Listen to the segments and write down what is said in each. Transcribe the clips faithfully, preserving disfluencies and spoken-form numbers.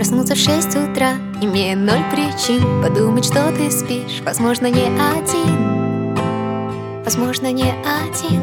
Проснуться в шесть утра, имея ноль причин подумать, что ты спишь. Возможно, не один, возможно, не один.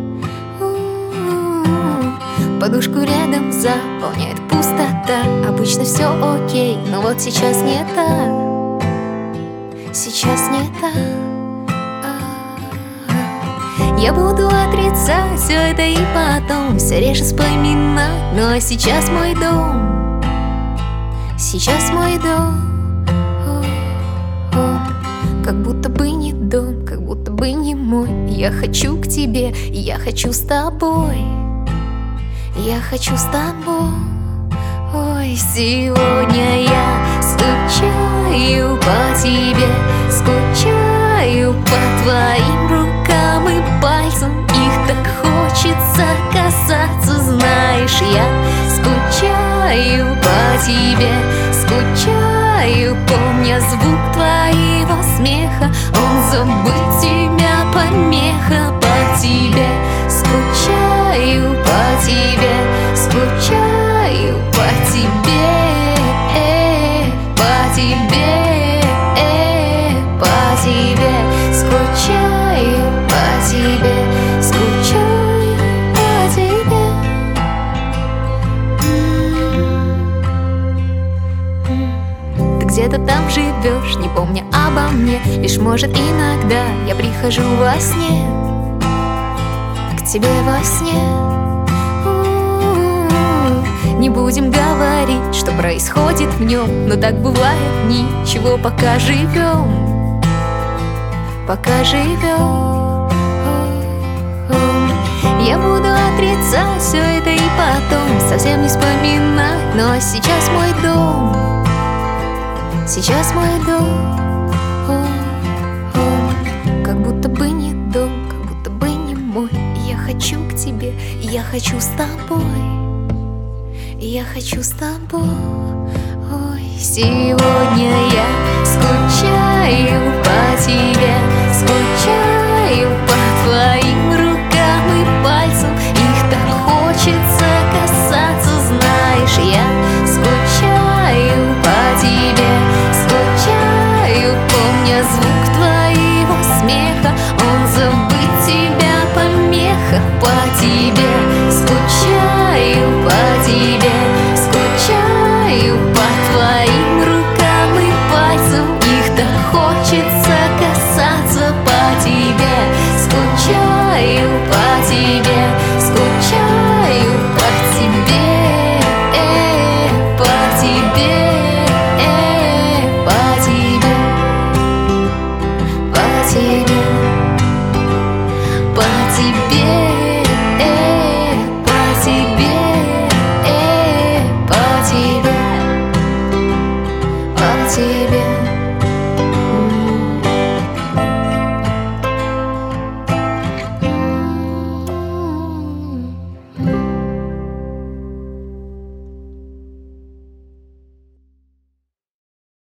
У-у-у. Подушку рядом заполняет пустота. Обычно все окей, но вот сейчас не так. Сейчас не так. А-а-а. Я буду отрицать все это и потом все реже вспоминать. Ну а сейчас мой дом, сейчас мой дом, о-о. Как будто бы не дом, как будто бы не мой. Я хочу к тебе, я хочу с тобой, я хочу с тобой. Ой, сегодня я скучаю по тебе, скучаю по твоим рукам и пальцам. Их так хочется касаться, знаешь, я скучаю по тебе, скучаю, помня звук твоего смеха. Он забыть тебя помеха. По тебе скучаю, по тебе скучаю, по тебе, по тебе, по тебе скучаю, по тебе скучаю, по тебе. Ты где-то там живешь, не помня обо мне. Лишь, может, иногда я прихожу во сне к тебе во сне. У-у-у. Не будем говорить, что происходит в нем, но так бывает, ничего, пока живем, пока живем. Я буду отрицать все это и потом совсем не вспоминать. Но сейчас мой дом, сейчас мой дом, о-о. Как будто бы не дом, как будто бы не мой. Я хочу к тебе, я хочу с тобой, я хочу с тобой. Ой, сегодня я скучаю по тебе,